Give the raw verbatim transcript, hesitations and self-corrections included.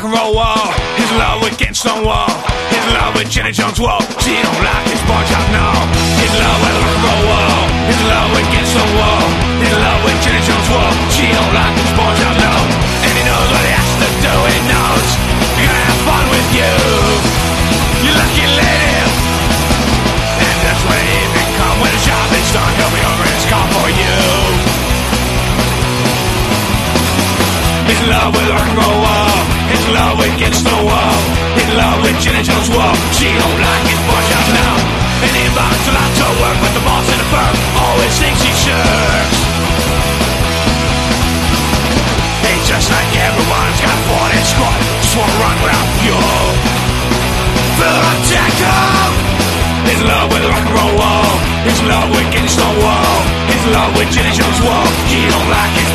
and roll wall. He's in love with getting stonewall. He's in love with Jenny Jones wall. She don't like his bar job, no. He's in love with rock and roll wall. He's in love with getting stonewall. He's in love with Jenny Jones wall. She don't like his bar job, no. And he knows what he has to do. He knows you're gonna have fun with you. You lucky lady. And that's when the evening come. When the job is done, he'll be over his car for you. He's in love with rock and roll wall. He's in love with getting stonewall. He's in love with Jenny Jones wall. She don't like his boss out now. And he invites a lot to work, but the boss in the firm always thinks he shirks. He's just like everyone's got a forty squad. Just wanna run without fuel. Fill up tackle. He's in love with rock and roll wall. He's in love with getting stonewall. He's in love with Jenny Jones wall. He don't like his